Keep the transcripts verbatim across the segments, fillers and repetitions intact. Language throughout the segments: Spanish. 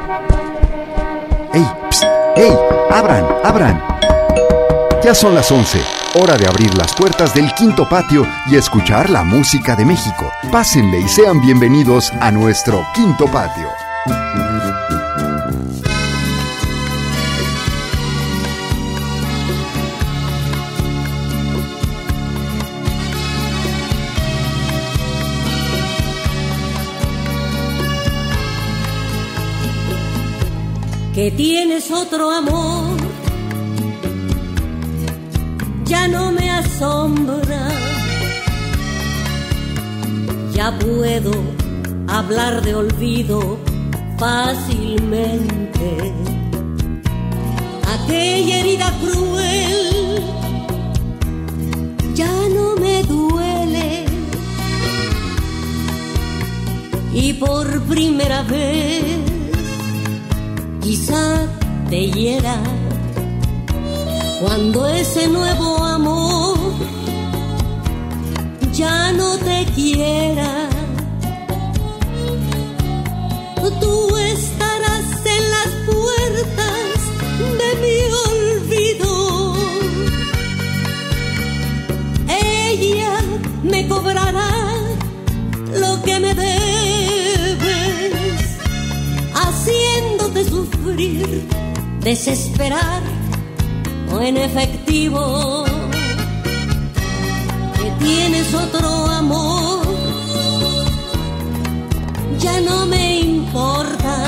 ¡Ey! Psst, ¡ey! ¡Abran! ¡Abran! Ya son las once, hora de abrir las puertas del Quinto Patio y escuchar la música de México. Pásenle y sean bienvenidos a nuestro Quinto Patio. Que tienes otro amor, ya no me asombra, ya puedo hablar de olvido fácilmente. Aquella herida cruel ya no me duele, y por primera vez quizá te hiera cuando ese nuevo amor ya no te quiera. Tú estarás en las puertas de mi olvido. Ella me cobrará lo que me debes, haciéndote sufrir, desesperar o en efectivo. Que tienes otro amor, ya no me importa.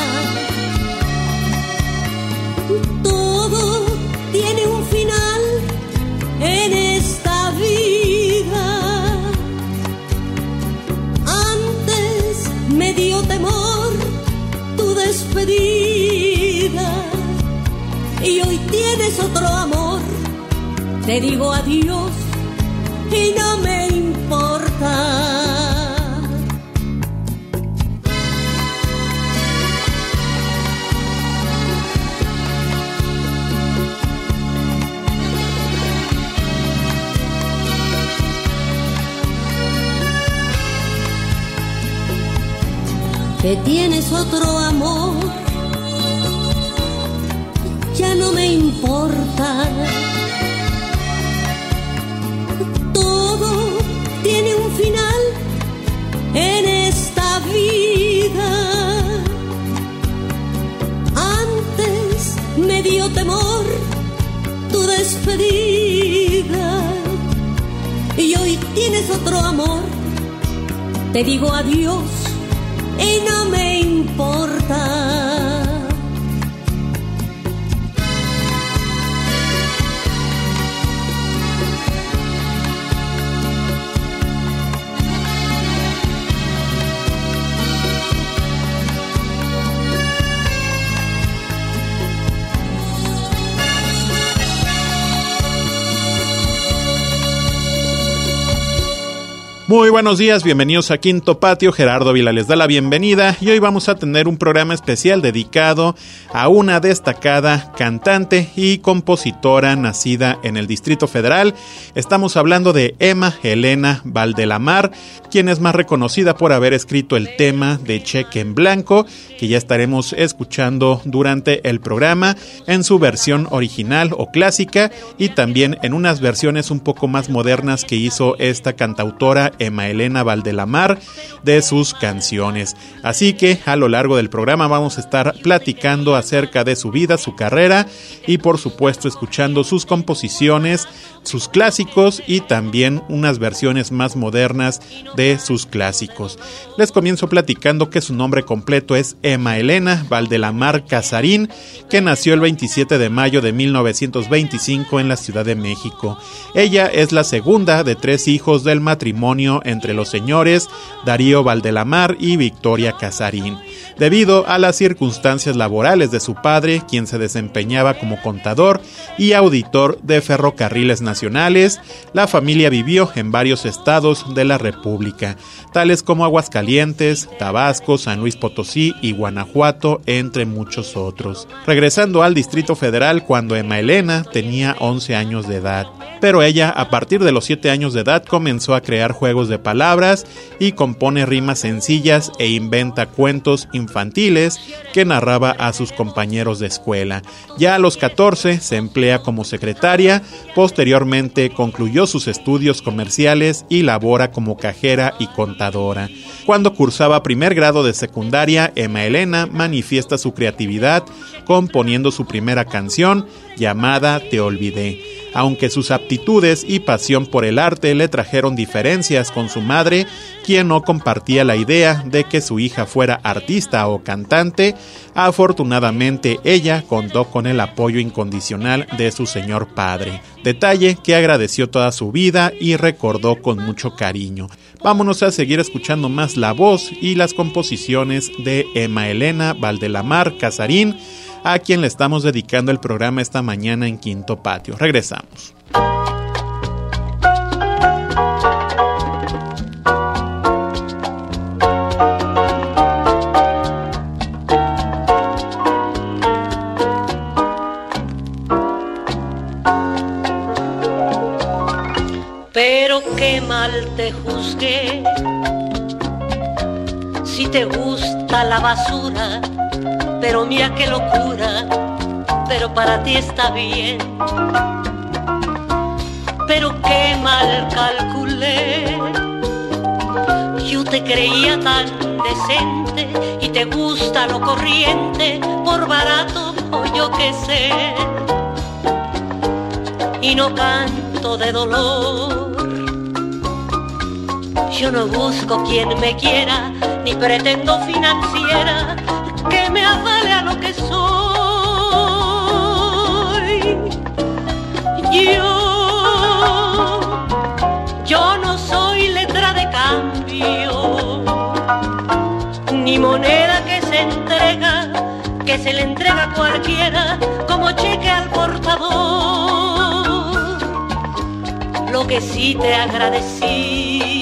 Todo tiene un final en esta vida. Antes me dio temor tu despedida, y hoy tienes otro amor. Te digo adiós y no me importa. Que tienes otro amor, ya no me importa. Todo tiene un final en esta vida. Antes me dio temor tu despedida, y hoy tienes otro amor. Te digo adiós y no me importa. Muy buenos días, bienvenidos a Quinto Patio. Gerardo Vila les da la bienvenida y hoy vamos a tener un programa especial dedicado a una destacada cantante y compositora nacida en el Distrito Federal. Estamos hablando de Emma Elena Valdelamar, quien es más reconocida por haber escrito el tema de Cheque en Blanco, que ya estaremos escuchando durante el programa en su versión original o clásica, y también en unas versiones un poco más modernas que hizo esta cantautora Emma Elena Valdelamar de sus canciones. Así que a lo largo del programa vamos a estar platicando acerca de su vida, su carrera y por supuesto escuchando sus composiciones, sus clásicos y también unas versiones más modernas de sus clásicos. Les comienzo platicando que su nombre completo es Emma Elena Valdelamar Casarín, que nació el veintisiete de mayo de mil novecientos veinticinco en la Ciudad de México. Ella es la segunda de tres hijos del matrimonio entre los señores Darío Valdelamar y Victoria Casarín. Debido a las circunstancias laborales de su padre, quien se desempeñaba como contador y auditor de ferrocarriles nacionales, la familia vivió en varios estados de la República, tales como Aguascalientes, Tabasco, San Luis Potosí y Guanajuato, entre muchos otros. Regresando al Distrito Federal cuando Emma Elena tenía once años de edad. Pero ella, a partir de los siete años de edad, comenzó a crear juegos de palabras y compone rimas sencillas e inventa cuentos cuentos infantiles que narraba a sus compañeros de escuela. Ya a los catorce se emplea como secretaria, posteriormente concluyó sus estudios comerciales y labora como cajera y contadora. Cuando cursaba primer grado de secundaria, Emma Elena manifiesta su creatividad componiendo su primera canción llamada Te Olvidé. Aunque sus aptitudes y pasión por el arte le trajeron diferencias con su madre, quien no compartía la idea de que su hija fuera artista o cantante, afortunadamente ella contó con el apoyo incondicional de su señor padre, detalle que agradeció toda su vida y recordó con mucho cariño. Vámonos a seguir escuchando más la voz y las composiciones de Emma Elena Valdelamar Casarín, a quien le estamos dedicando el programa esta mañana en Quinto Patio. Regresamos. Pero qué mal te juzgué, si te gusta la basura, pero mira qué locura, pero para ti está bien. Pero qué mal calculé, yo te creía tan decente y te gusta lo corriente, por barato o yo qué sé. Y no canto de dolor, yo no busco quien me quiera, ni pretendo financiera que me avale a lo que soy. Yo, yo no soy letra de cambio, ni moneda que se entrega, que se le entrega a cualquiera como cheque al portador. Lo que sí te agradecí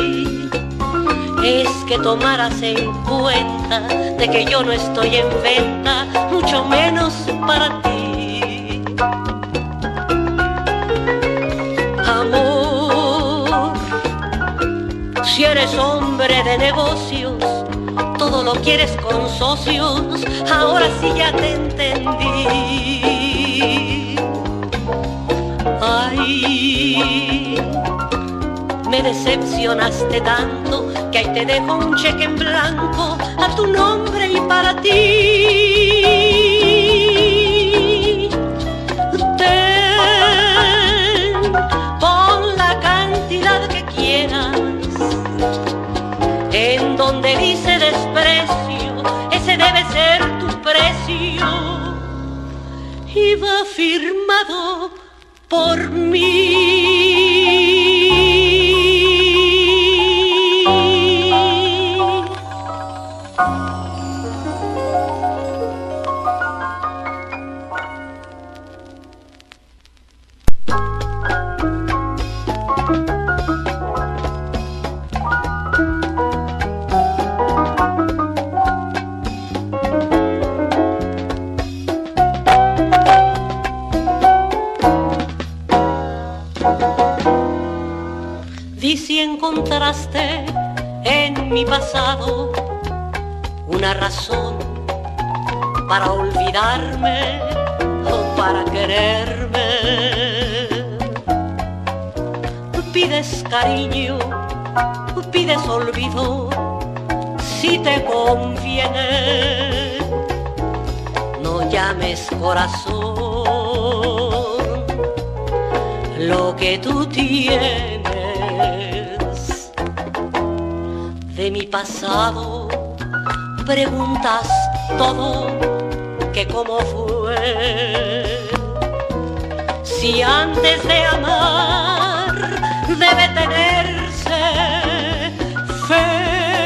es que tomaras en cuenta de que yo no estoy en venta, mucho menos para ti. Amor, si eres hombre de negocios, todo lo quieres con socios, ahora sí ya te entendí. Ay, me decepcionaste tanto que ahí te dejo un cheque en blanco a tu nombre y para ti. Ten, pon la cantidad que quieras, en donde dice desprecio, ese debe ser tu precio, y va firmado por mí. Si encontraste en mi pasado una razón para olvidarme o para quererme, pides cariño, pides olvido, si te conviene, no llames corazón lo que tú tienes. De mi pasado preguntas todo, que cómo fue. Si antes de amar debe tenerse fe,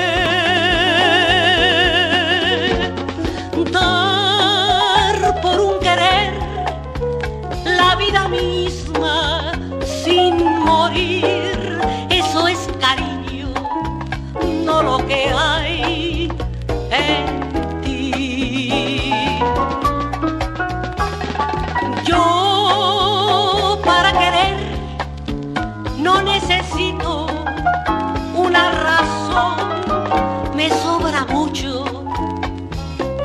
dar por un querer la vida misma sin morir, eso es cariño, no lo que hay en ti. Yo para querer no necesito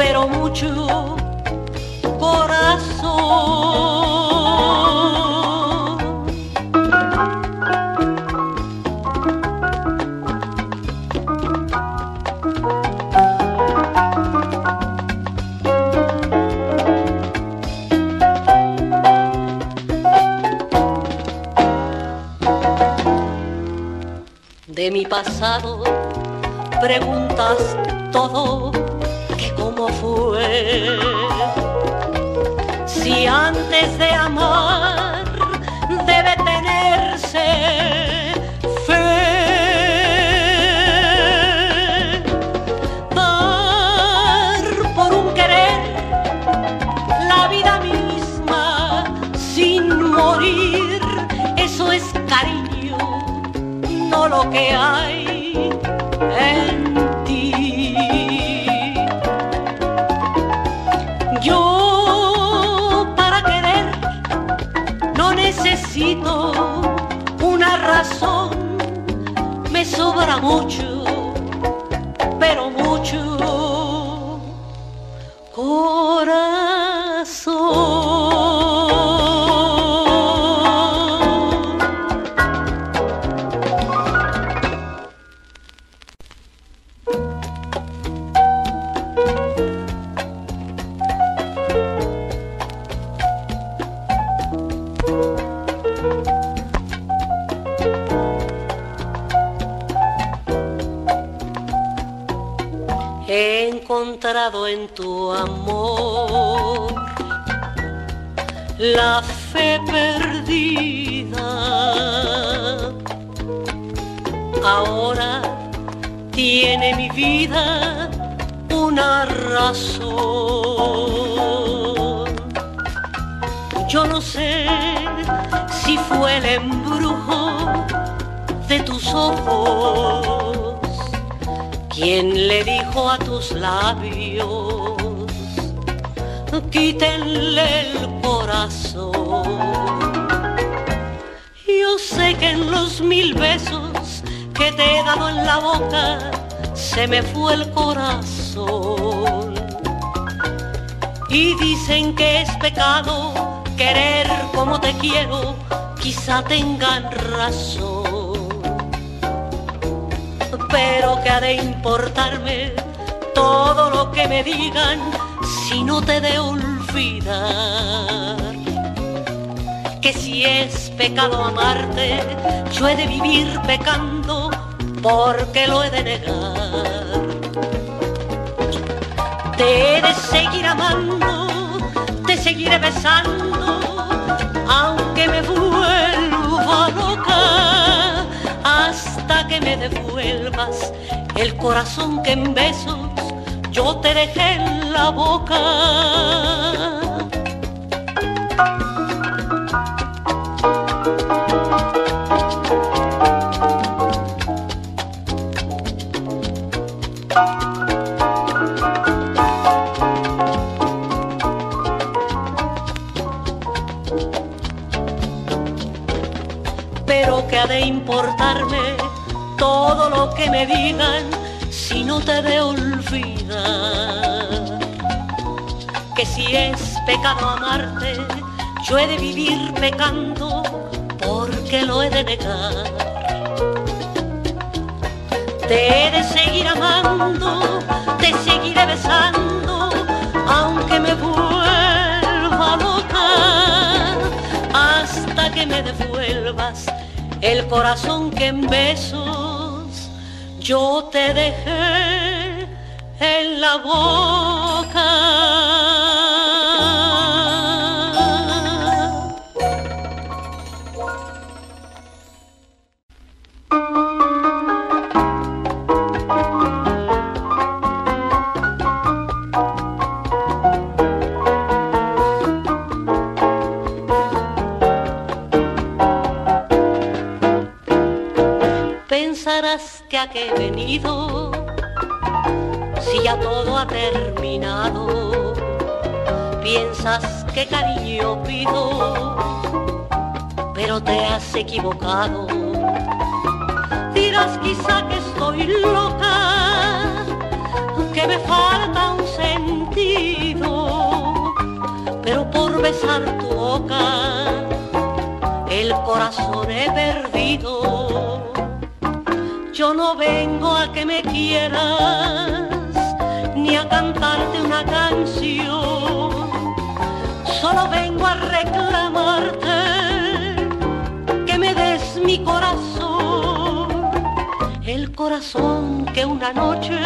pero mucho corazón. De mi pasado preguntas todo, que cómo fue. Si antes de amar debe tenerse fe, dar por un querer la vida misma sin morir, eso es cariño, no lo que hay en ti. Yo para querer no necesito una razón, me sobra mucho, pero mucho corazón. He encontrado en tu amor la fe perdida. Ahora tiene mi vida una razón. Yo no sé si fue el embrujo de tus ojos quien le dijo a tus labios, quítenle el corazón. Yo sé que en los mil besos que te he dado en la boca se me fue el corazón. Y dicen que es pecado querer como te quiero, quizá tengan razón. Pero que ha de importarme todo lo que me digan si no te de olvidar. Que si es pecado amarte, yo he de vivir pecando porque lo he de negar. Te he de seguir amando, te seguiré besando, aunque me vuelva loca, hasta que me devuelvas el corazón que en besos yo te dejé en la boca. Pero que ha de importarme todo lo que me digan si no te de olvidar. Que si es pecado amarte, yo he de vivir pecando porque lo he de negar. Te he de seguir amando, te seguiré besando, aunque me vuelva loca, hasta que me devuelvas el corazón que en besos yo te dejé en la boca. Pensarás que a qué he venido, si ya todo ha terminado. Piensas que cariño pido, pero te has equivocado. Dirás quizá que estoy loca, que me falta un sentimiento. sentido, pero por besar tu boca el corazón he perdido. Yo no vengo a que me quieras ni a cantarte una canción, solo vengo a reclamarte que me des mi corazón, el corazón que una noche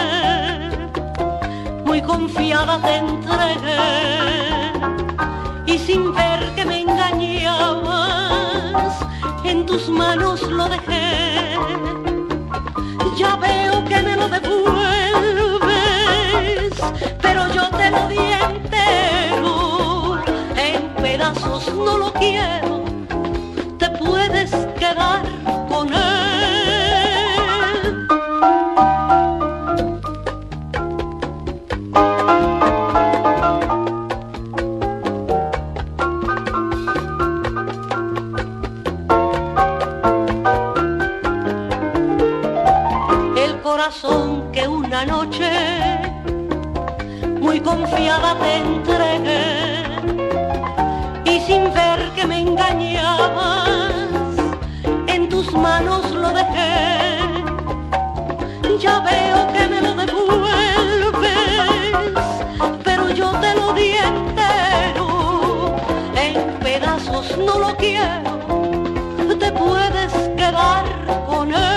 muy confiada te entregué y sin ver que me engañabas en tus manos lo dejé. Ya veo que me lo devuelves, pero yo te lo di entero, en pedazos no lo quiero, te puedes quedar con él. Que una noche muy confiada te entregué y sin ver que me engañabas en tus manos lo dejé. Ya veo que me lo devuelves, pero yo te lo di entero, en pedazos no lo quiero, te puedes quedar con él.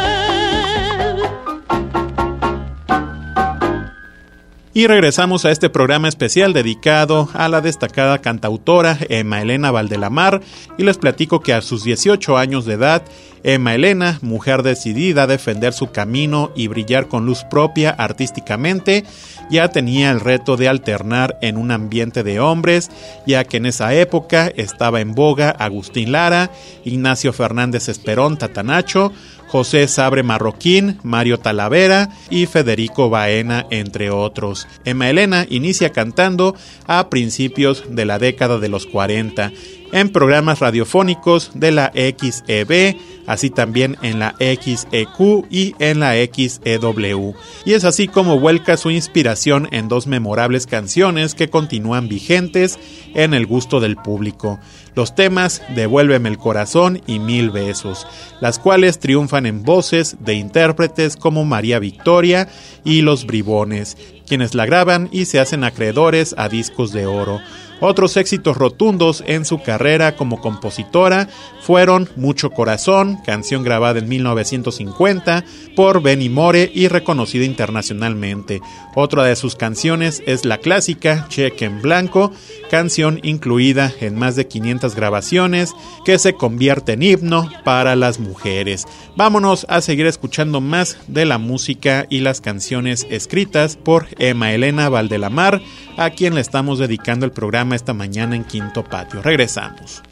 Y regresamos a este programa especial dedicado a la destacada cantautora Emma Elena Valdelamar, y les platico que a sus dieciocho años de edad, Emma Elena, mujer decidida a defender su camino y brillar con luz propia artísticamente, ya tenía el reto de alternar en un ambiente de hombres, ya que en esa época estaba en boga Agustín Lara, Ignacio Fernández Esperón Tatanacho, José Sabre Marroquín, Mario Talavera y Federico Baena, entre otros. Emma Elena inicia cantando a principios de la década de los cuarenta, en programas radiofónicos de la X E B, así también en la X E Q y en la X E W. Y es así como vuelca su inspiración en dos memorables canciones que continúan vigentes en el gusto del público. Los temas Devuélveme el corazón y Mil besos, las cuales triunfan en voces de intérpretes como María Victoria y Los Bribones, quienes la graban y se hacen acreedores a discos de oro. Otros éxitos rotundos en su carrera como compositora fueron Mucho Corazón, canción grabada en mil novecientos cincuenta por Benny More y reconocida internacionalmente. Otra de sus canciones es la clásica Cheque en Blanco, canción incluida en más de quinientas grabaciones que se convierte en himno para las mujeres. Vámonos a seguir escuchando más de la música y las canciones escritas por Emma Elena Valdelamar, a quien le estamos dedicando el programa esta mañana en Quinto Patio. Regresamos.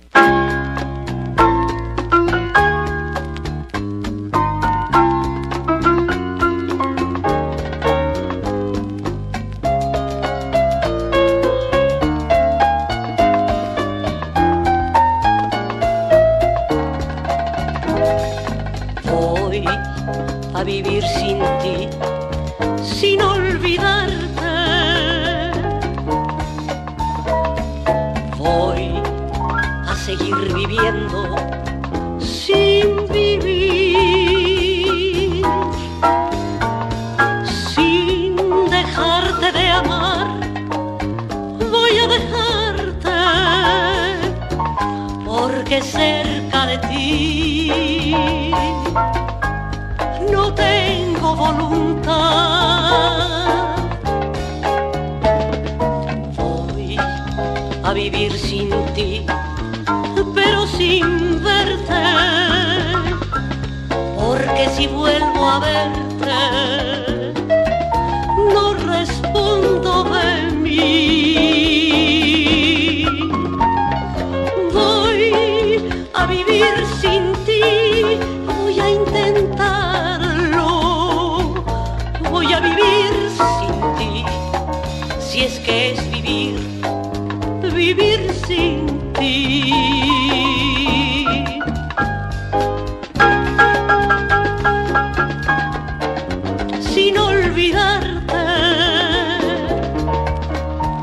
Voy a vivir sin ti, sin olvidarte. Voy a seguir viviendo sin vivir, sin dejarte de amar. Voy a dejarte porque cerca de ti no tengo voluntad. Voy a vivir sin ti, pero sin verte, porque si vuelvo a verte, no respondo de mí. Voy a vivir sin ti, voy a intentarlo, voy a vivir sin ti, si es que es vivir, vivir sin ti. Sin olvidarte,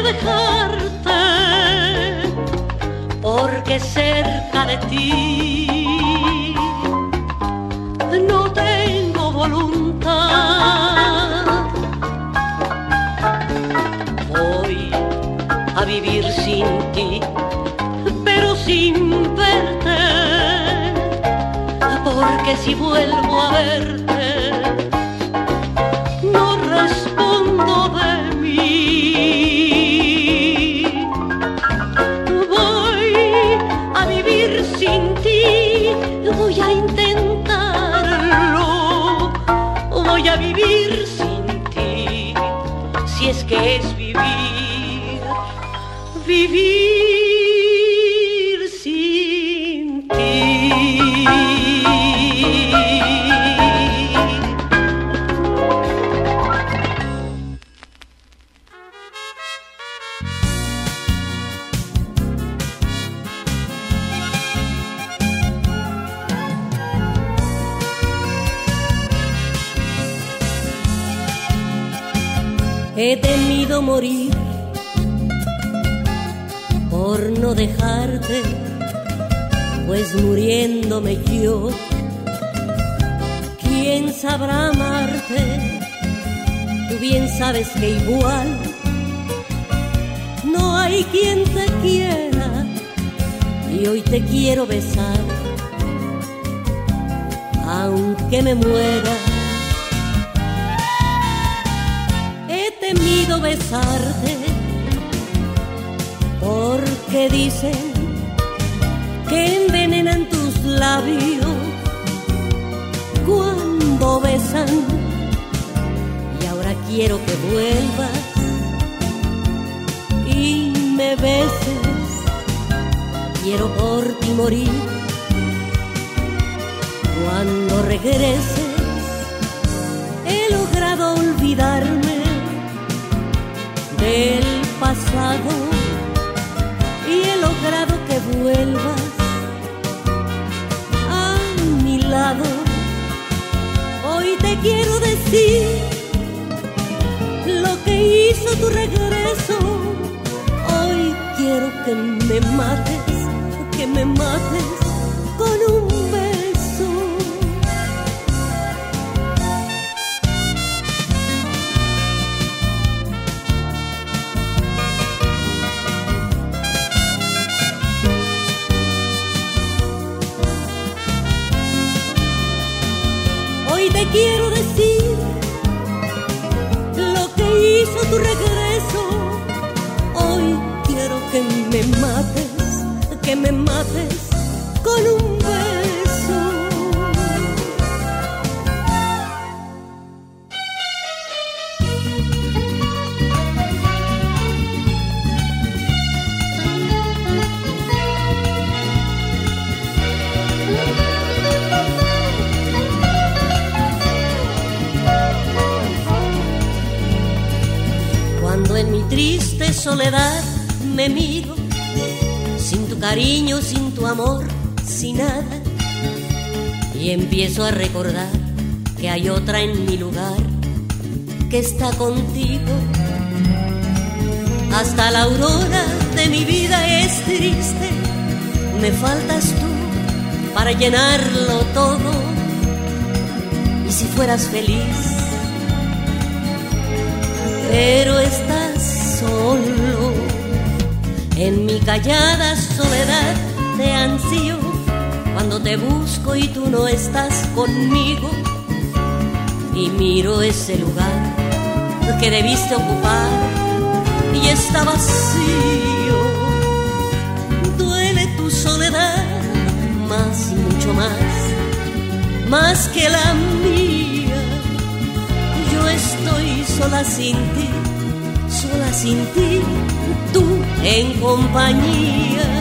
dejarte, porque cerca de ti no tengo voluntad. Voy a vivir sin ti, pero sin verte, porque si vuelvo a verte no respondo de mí. Voy a vivir sin ti, voy a intentarlo, voy a vivir sin ti, si es que es vivir, vivir sin ti. He temido morir por no dejarte, pues muriéndome yo, ¿quién sabrá amarte? Tú bien sabes que igual no hay quien te quiera, y hoy te quiero besar, aunque me muera. Temido besarte, porque dicen que envenenan tus labios cuando besan, y ahora quiero que vuelvas y me beses. Quiero por ti morir cuando regreses. He logrado olvidarme del pasado y he logrado que vuelvas a mi lado. Hoy te quiero decir lo que hizo tu regreso. Hoy quiero que me mates, que me mates con un beso. Hoy te quiero decir lo que hizo tu regreso. Hoy quiero que me mates, que me mates con un beso. Cuando en mi triste soledad me miro, sin tu cariño, sin tu amor, sin nada, y empiezo a recordar que hay otra en mi lugar que está contigo. Hasta la aurora de mi vida es triste, me faltas tú para llenarlo todo. Y si fueras feliz, pero estás solo. En mi callada soledad te ansío, cuando te busco y tú no estás conmigo. Y miro ese lugar que debiste ocupar y está vacío. Duele tu soledad más, mucho más, más que la mía. Yo estoy sola sin ti, sola sin ti, tú en compañía.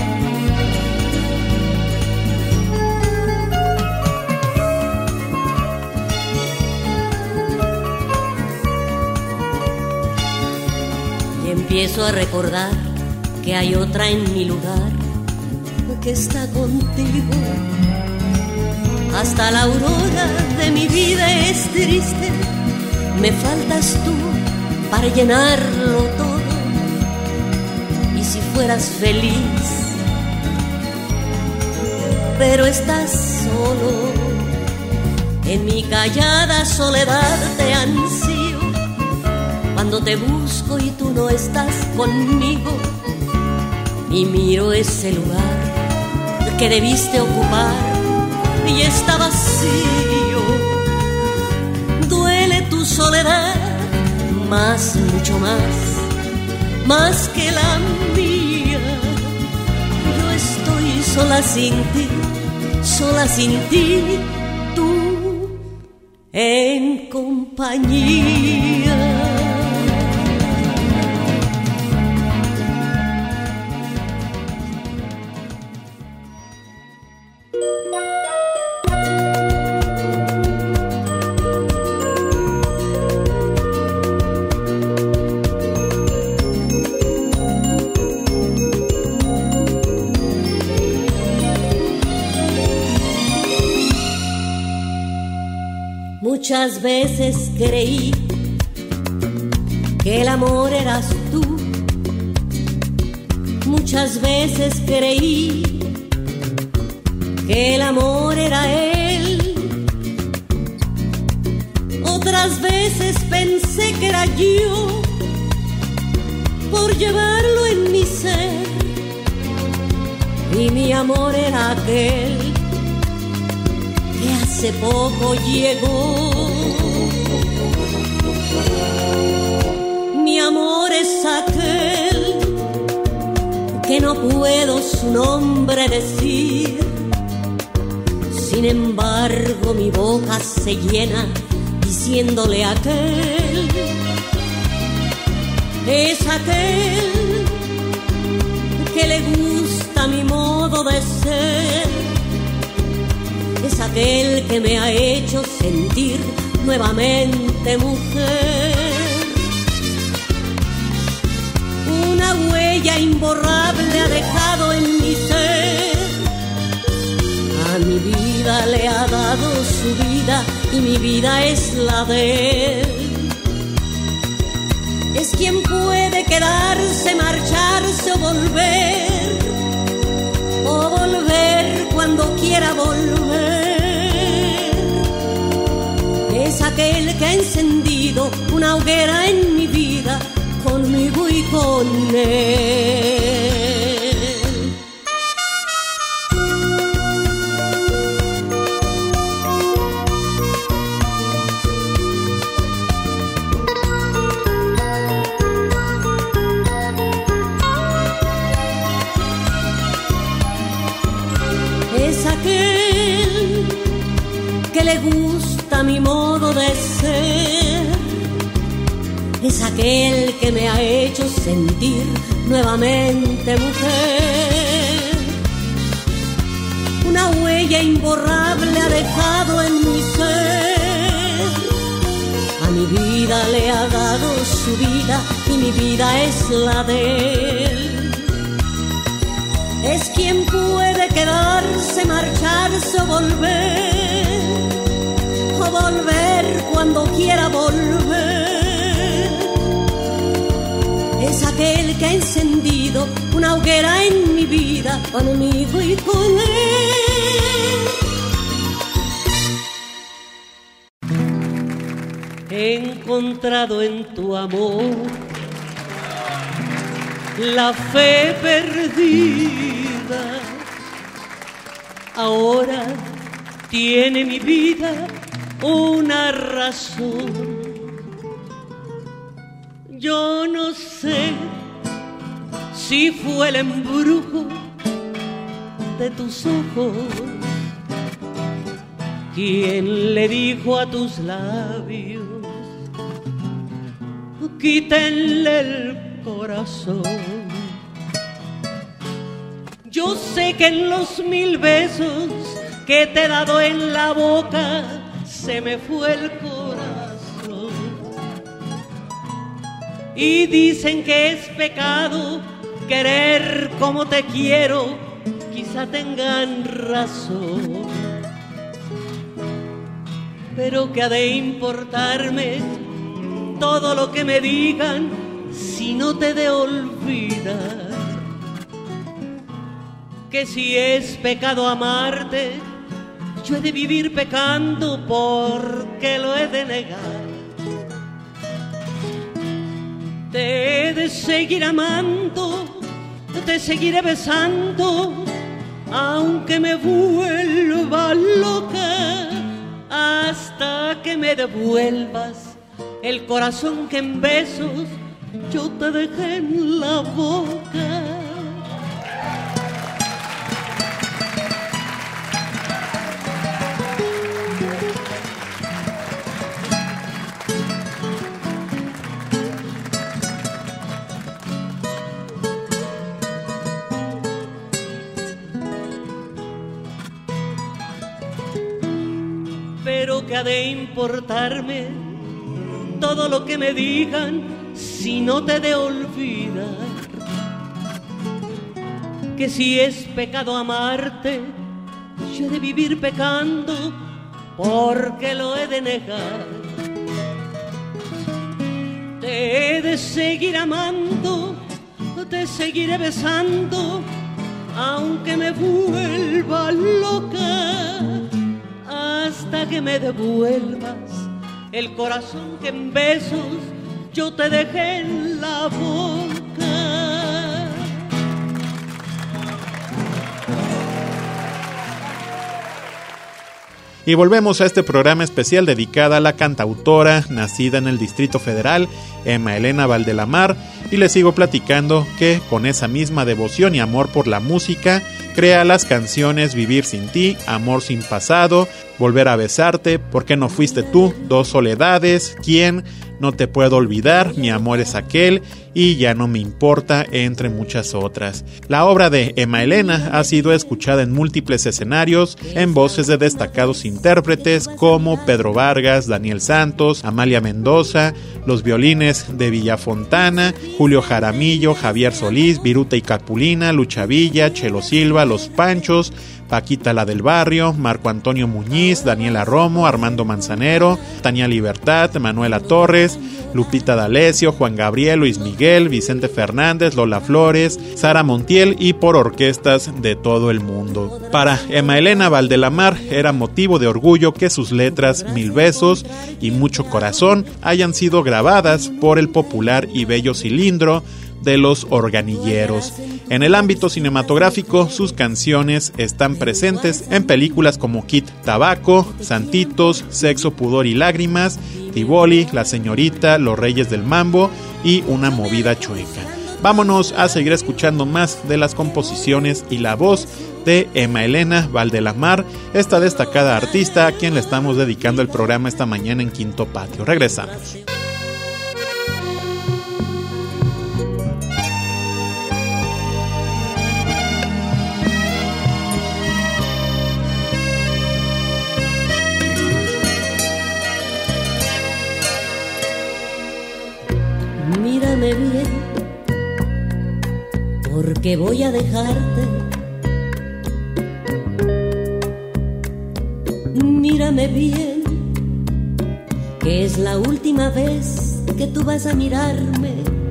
Y empiezo a recordar que hay otra en mi lugar que está contigo. Hasta la aurora de mi vida es triste, me faltas tú para llenarlo todo. fueras feliz, pero estás solo. En mi callada soledad te ansío, cuando te busco y tú no estás conmigo, y miro ese lugar que debiste ocupar y está vacío. Duele tu soledad más, mucho más, más que la mía. Yo estoy sola sin ti, sola sin ti, tú en compañía. Muchas veces creí que el amor eras tú. Muchas veces creí que el amor era él. Otras veces pensé que era yo, por llevarlo en mi ser. Y mi amor era aquel que hace poco llegó. Mi amor es aquel que no puedo su nombre decir. Sin embargo mi boca se llena diciéndole a aquel. Es aquel que le gusta mi modo de ser. Es aquel que me ha hecho sentir nuevamente mujer. Una huella imborrable ha dejado en mi ser. A mi vida le ha dado su vida y mi vida es la de él. Es quien puede quedarse, marcharse o volver, o volver cuando quiera volver. Es aquel que ha encendido una hoguera en mi vida, conmigo y con él. Es aquel que le gusta mi modo de ser. Es aquel que me ha hecho sentir nuevamente mujer. Una huella imborrable ha dejado en mi ser. A mi vida le ha dado su vida y mi vida es la de él. Es quien puede quedarse, marcharse o volver, o volver cuando quiera volver. Es aquel que ha encendido una hoguera en mi vida, conmigo y con él. He encontrado en tu amor la fe perdida. Ahora tiene mi vida una razón. Yo no sé si fue el embrujo de tus ojos quien le dijo a tus labios: quítenle el corazón. Yo sé que en los mil besos que te he dado en la boca se me fue el corazón. Y dicen que es pecado querer como te quiero, quizá tengan razón. Pero que ha de importarme todo lo que me digan si no te he de olvidar. que si es pecado amarte, yo he de vivir pecando porque lo he de negar. Te he de seguir amando, te seguiré besando, aunque me vuelva loca, hasta que me devuelvas el corazón que en besos yo te dejé en la boca. Pero que ha de importarme todo lo que me digan si no te he de olvidar. Que si es pecado amarte, yo he de vivir pecando porque lo he de negar. Te he de seguir amando, te seguiré besando, aunque me vuelva loca, hasta que me devuelvas el corazón que en besos yo te dejé en la boca. Y volvemos a este programa especial dedicada a la cantautora nacida en el Distrito Federal, Emma Elena Valdelamar, y les sigo platicando que con esa misma devoción y amor por la música crea las canciones Vivir sin ti, Amor sin pasado, Volver a besarte, ¿Por qué no fuiste tú?, Dos soledades, ¿Quién?, No te puedo olvidar, Mi amor es aquel y Ya no me importa, entre muchas otras. La obra de Emma Elena ha sido escuchada en múltiples escenarios en voces de destacados intérpretes como Pedro Vargas, Daniel Santos, Amalia Mendoza, los violines de Villafontana, Julio Jaramillo, Javier Solís, Viruta y Capulina, Lucha Villa, Chelo Silva, Los Panchos, Paquita la del Barrio, Marco Antonio Muñiz, Daniela Romo, Armando Manzanero, Tania Libertad, Manuela Torres, Lupita D'Alessio, Juan Gabriel, Luis Miguel, Vicente Fernández, Lola Flores, Sara Montiel y por orquestas de todo el mundo. Para Emma Elena Valdelamar era motivo de orgullo que sus letras Mil besos y Mucho corazón hayan sido grabadas por el popular y bello cilindro de los organilleros. En el ámbito cinematográfico, sus canciones están presentes en películas como Kit Tabaco, Santitos, Sexo, Pudor y Lágrimas, Tiboli, La Señorita, Los Reyes del Mambo y Una movida chueca. Vámonos a seguir escuchando más de las composiciones y la voz de Emma Elena Valdelamar, esta destacada artista a quien le estamos dedicando el programa esta mañana en Quinto Patio. Regresamos. Mírame bien, porque voy a dejarte. Mírame bien, que es la última vez que tú vas a mirarme.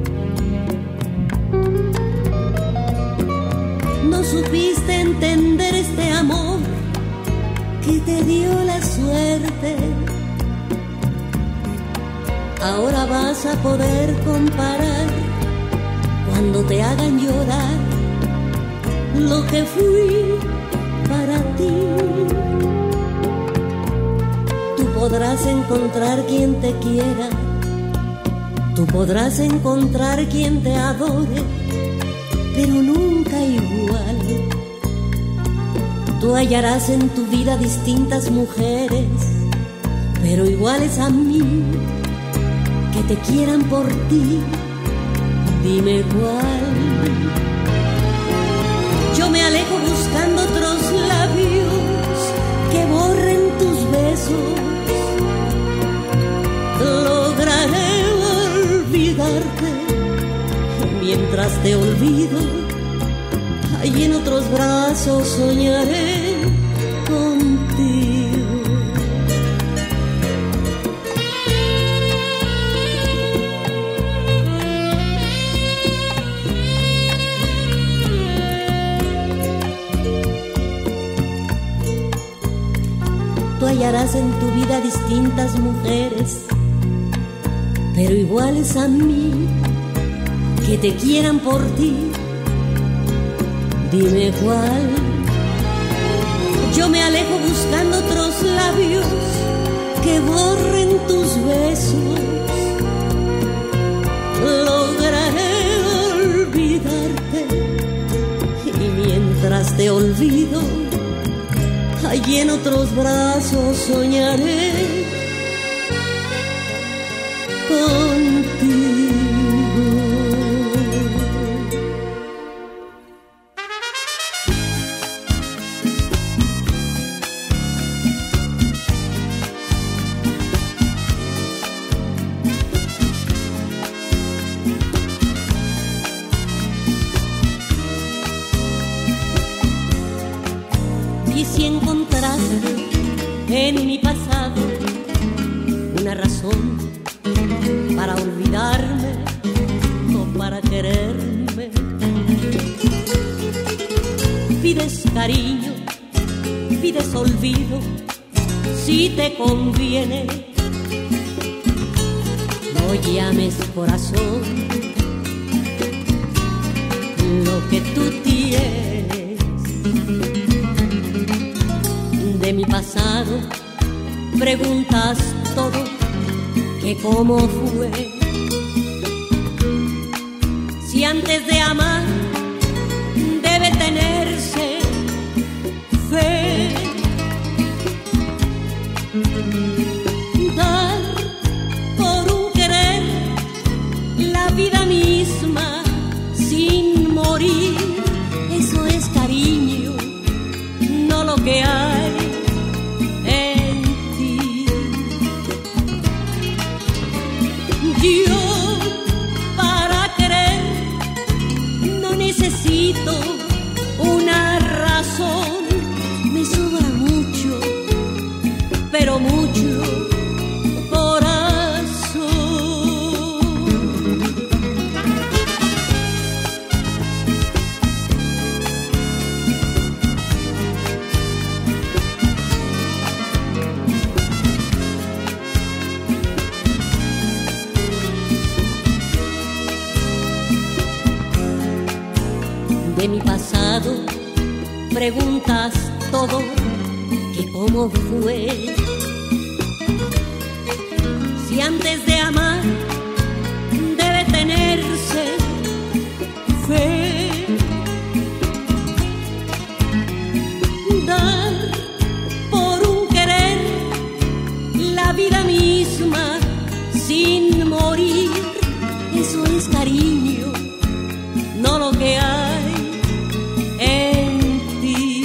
No supiste entender este amor que te dio la suerte. Ahora vas a poder comparar cuando te hagan llorar lo que fui para ti. Tú podrás encontrar quien te quiera, tú podrás encontrar quien te adore, pero nunca igual. Tú hallarás en tu vida distintas mujeres, pero iguales a mí, que te quieran por ti, dime cuál. Yo me alejo buscando otros labios que borren tus besos. Lograré olvidarte, mientras te olvido, ahí en otros brazos soñaré contigo. hallarás en tu vida distintas mujeres, pero iguales a mí, que te quieran por ti. Dime cuál. Yo me alejo buscando otros labios que borren tus besos. Lograré olvidarte y mientras te olvido, allí en otros brazos soñaré contigo. En mi pasado una razón para olvidarme o para quererme. Pides cariño, pides olvido, si te conviene. No llames corazón lo que tú tienes. De mi pasado preguntas todo, que cómo fue. Si antes de amar debe tenerse fe, dar por un querer la vida misma sin morir. Eso es cariño, no lo que hay en ti. Yo para querer no necesito una razón. Me sobra mucho, pero mucho corazón. De mi pasado preguntas todo, que cómo fue. Si antes de amar debe tenerse fe, dar por un querer la vida misma sin morir. Eso es cariño, no lo que hay en ti.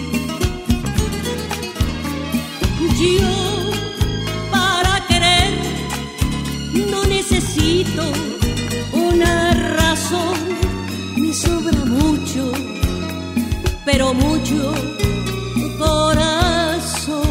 Yo para querer no necesito una razón. Me sobra mucho, pero mucho corazón.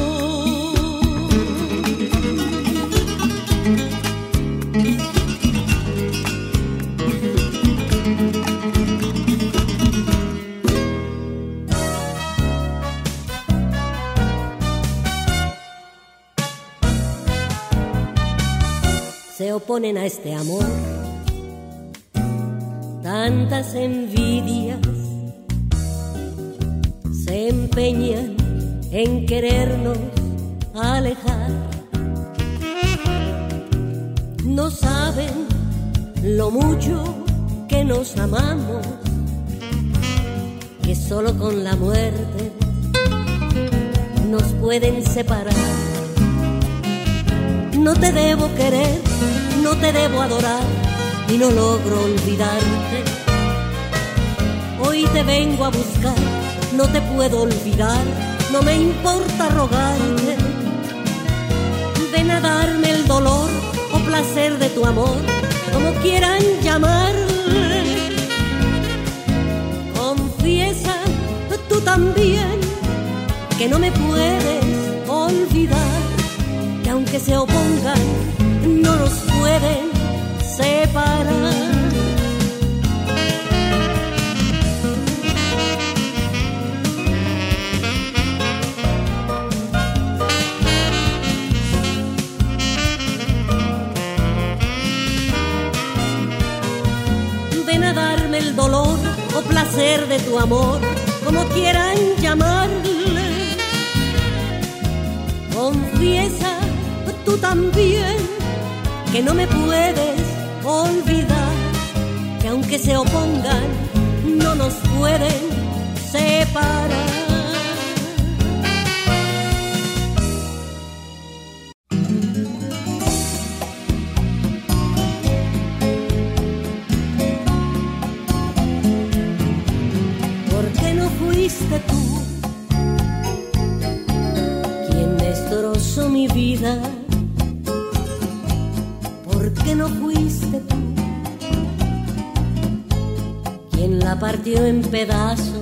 Se oponen a este amor tantas envidias, se empeñan en querernos alejar. No saben lo mucho que nos amamos, que solo con la muerte nos pueden separar. No te debo querer, no te debo adorar y no logro olvidarte. Hoy te vengo a buscar, no te puedo olvidar, no me importa rogarte. Ven a darme el dolor o placer de tu amor, como quieran llamarle. Confiesa tú también que no me puedes olvidar, que aunque se opongan no nos pueden separar. del dolor o placer de tu amor, como quieran llamarle. Confiesa tú también que no me puedes olvidar, que aunque se opongan no nos pueden separar. ¿Por qué no fuiste tú quien destrozó mi vida? ¿Por qué no fuiste tú quien la partió en pedazos?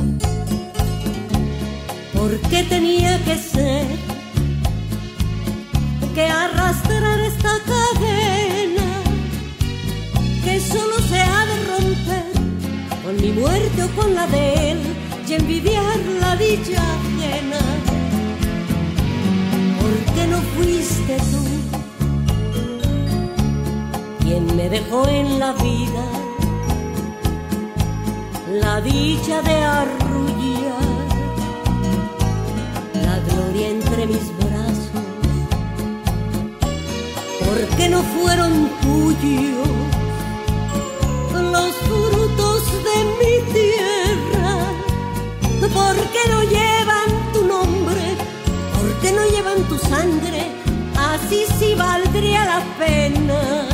¿Por qué tenía que ser que arrastrar esta cadena que solo se ha de romper con mi muerte o con la de él, y envidiar la dicha ajena? ¿Por qué no fuiste tú quien me dejó en la vida la dicha de arrullar la gloria entre mis brazos? ¿Por qué no fueron tuyos los frutos de mi tierra? ¿Por qué no llevan tu nombre? ¿Por qué no llevan tu sangre? Así sí valdría la pena.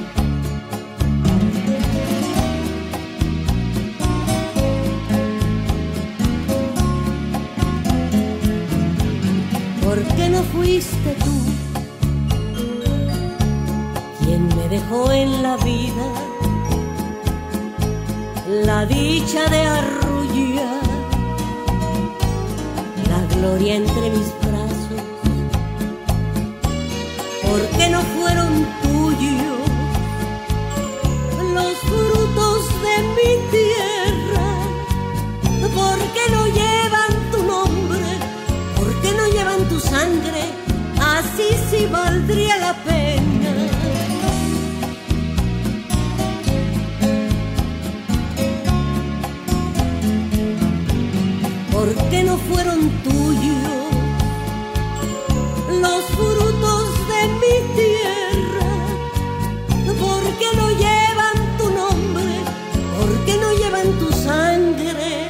¿Por qué no fuiste tú quien me dejó en la vida la dicha de arrullar la gloria entre mis brazos? ¿Por qué no fueron tuyos los frutos de mi tierra? ¿Por qué no llevan tu nombre? ¿Por qué no llevan tu sangre? Así sí valdría la pena. ¿Por qué no fueron tuyos los frutos de mi tierra? ¿Por qué no llevan tu nombre? ¿Por qué no llevan tu sangre?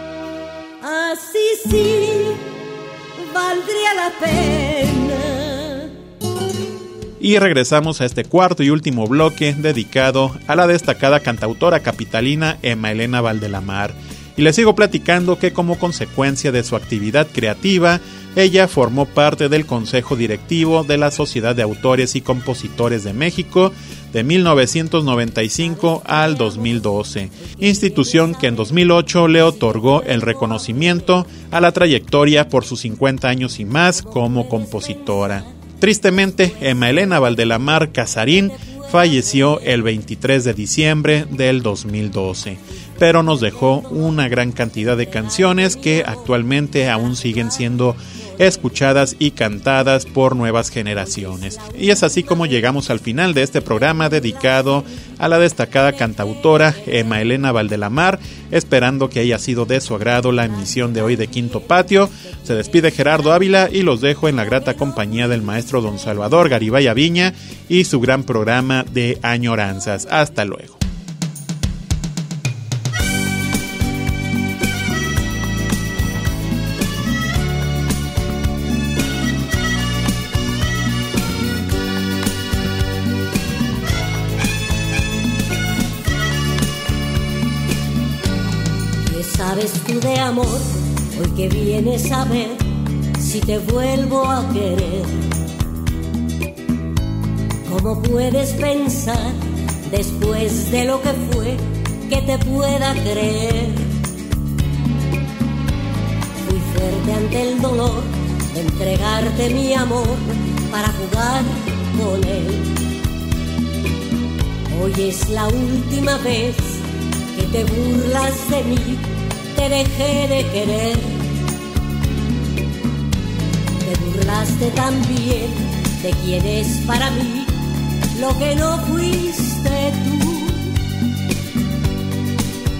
Así sí valdría la pena. Y regresamos a este cuarto y último bloque dedicado a la destacada cantautora capitalina Emma Elena Valdelamar. Y les sigo platicando que como consecuencia de su actividad creativa, ella formó parte del Consejo Directivo de la Sociedad de Autores y Compositores de México de mil novecientos noventa y cinco al dos mil doce, institución que en dos mil ocho le otorgó el reconocimiento a la trayectoria por sus cincuenta años y más como compositora. Tristemente, Emma Elena Valdelamar Casarín falleció el veintitrés de diciembre del dos mil doce, pero nos dejó una gran cantidad de canciones que actualmente aún siguen siendo escuchadas y cantadas por nuevas generaciones. Y es así como llegamos al final de este programa dedicado a la destacada cantautora Emma Elena Valdelamar, esperando que haya sido de su agrado la emisión de hoy de Quinto Patio. Se despide Gerardo Ávila y los dejo en la grata compañía del maestro don Salvador Garibay Aviña y su gran programa de Añoranzas. Hasta luego. ¿Sabes tú de amor? Hoy que vienes a ver si te vuelvo a querer. ¿Cómo puedes pensar después de lo que fue que te pueda creer? Fui fuerte ante el dolor de entregarte mi amor para jugar con él. Hoy es la última vez que te burlas de mí, te dejé de querer. Te burlaste también de quien es para mí lo que no fuiste tú.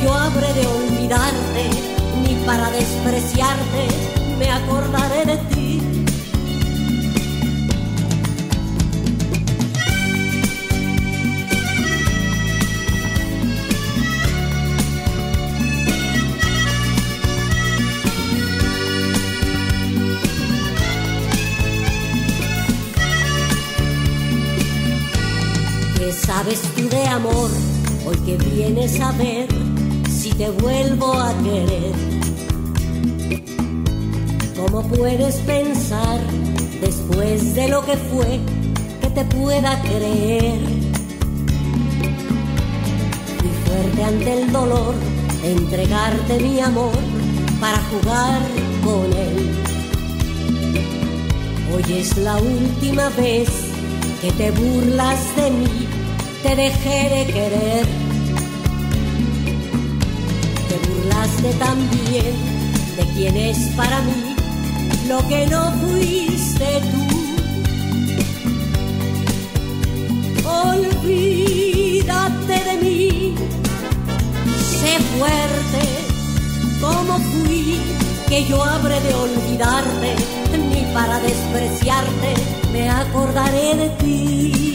yo habré de olvidarte, ni para despreciarte me acordaré de ti. ¿Qué sabes tú de amor? Hoy que vienes a ver si te vuelvo a querer. ¿Cómo puedes pensar después de lo que fue que te pueda creer? Fui fuerte ante el dolor, entregarte mi amor para jugar con él. Hoy es la última vez que te burlas de mí, te dejé de querer. Te burlaste también de quien es para mí lo que no fuiste tú. Olvídate de mí, sé fuerte como fui, que yo habré de olvidarte, ni para despreciarte me acordaré de ti.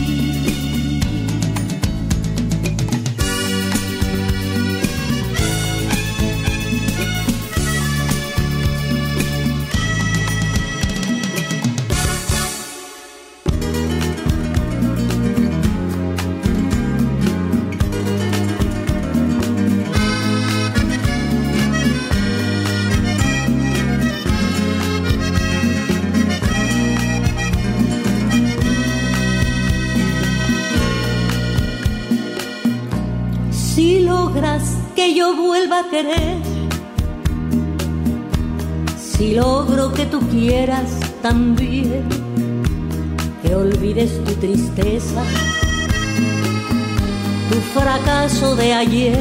Que yo vuelva a querer, si logro que tú quieras también, que olvides tu tristeza, tu fracaso de ayer.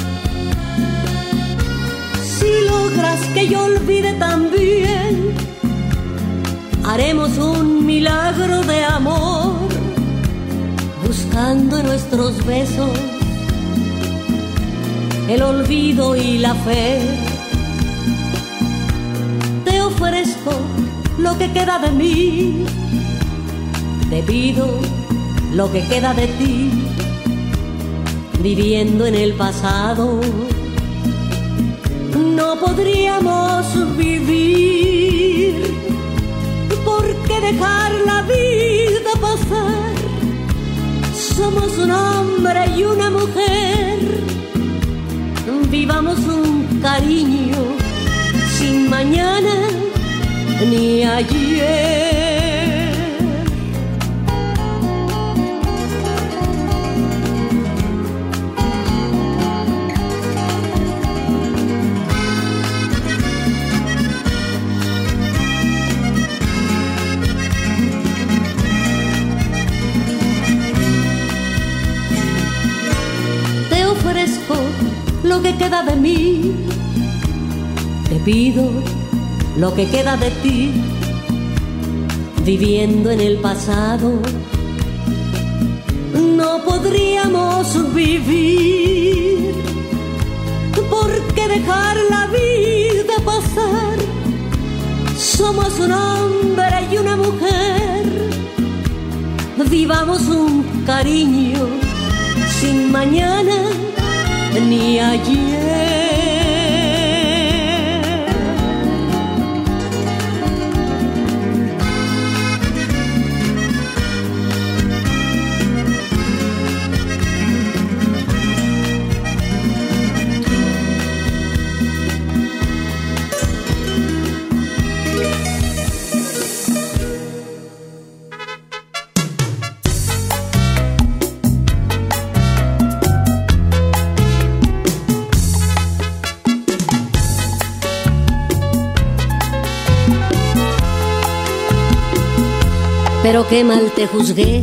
Si logras que yo olvide también, haremos un milagro de amor, buscando en nuestros besos el olvido y la fe. Te ofrezco lo que queda de mí, te pido lo que queda de ti, viviendo en el pasado. No podríamos vivir, ¿por qué dejar la vida pasar? Somos un hombre y una mujer, vivamos un cariño sin mañana ni ayer. Te ofrezco lo que queda de mí, te pido lo que queda de ti, viviendo en el pasado. No podríamos vivir, ¿por qué dejar la vida pasar? Somos un hombre y una mujer, vivamos un cariño sin mañana ni ayer. Pero qué mal te juzgué,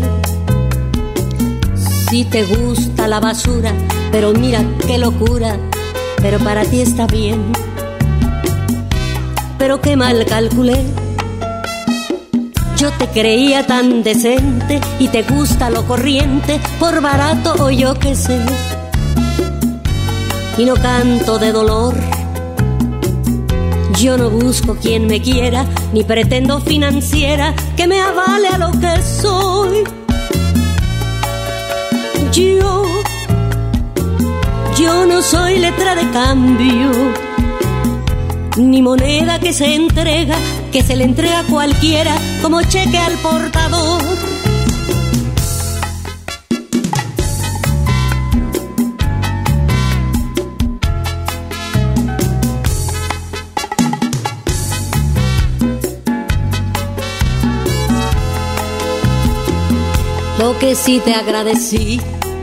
si te gusta la basura, pero mira qué locura, pero para ti está bien. Pero qué mal calculé, yo te creía tan decente y te gusta lo corriente, por barato o yo qué sé. y no canto de dolor. Yo no busco quien me quiera, ni pretendo financiera que me avale a lo que soy. Yo, yo no soy letra de cambio, ni moneda que se entrega, que se le entrega a cualquiera como cheque al portador. Lo que sí te agradecí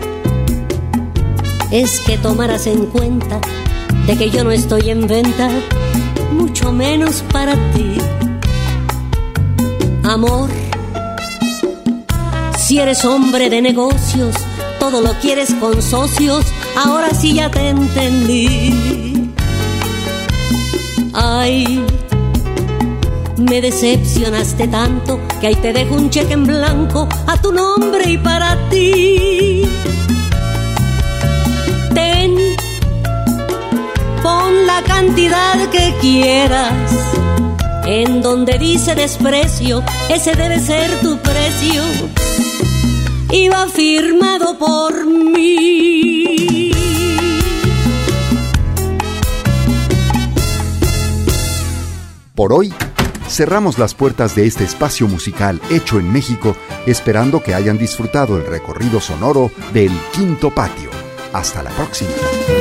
es que tomaras en cuenta de que yo no estoy en venta, mucho menos para ti. Amor, si eres hombre de negocios, todo lo quieres con socios, ahora sí ya te entendí. Ay, me decepcionaste tanto que ahí te dejo un cheque en blanco a tu nombre y para ti. Ten, pon la cantidad que quieras. En donde dice desprecio, ese debe ser tu precio. Y va firmado por mí. Por hoy, cerramos las puertas de este espacio musical hecho en México, esperando que hayan disfrutado el recorrido sonoro del Quinto Patio. Hasta la próxima.